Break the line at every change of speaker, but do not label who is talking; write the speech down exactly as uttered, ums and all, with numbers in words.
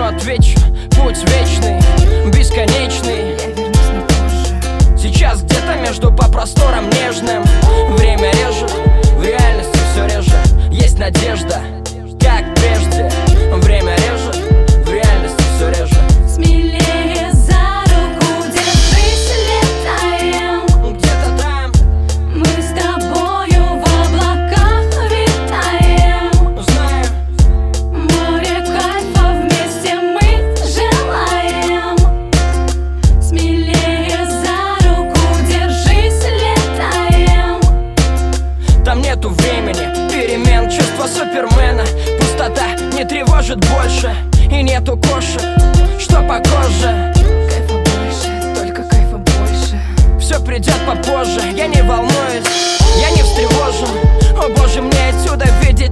отвечу, путь вечный, бесконечный.
Я вернусь, но позже.
Сейчас где-то между по просторам нежным. Время режет, в реальности все реже. Есть надежда, как прежде. Время режет, в реальности все реже.
Смелее за руку держись, летаем.
Где-то там,
Мы с тобою в облаках витаем.
знаю,
Море кайфа вместе мы желаем. Смелее за руку держись, летаем.
там нету времени, перемен, чувство супермена. Пустота не тревожит больше, и нету кошек, что по коже.
Кайфа больше, только кайфа больше.
Все придет попозже, я не волнуюсь, я не встревожен. О боже, мне отсюда видеть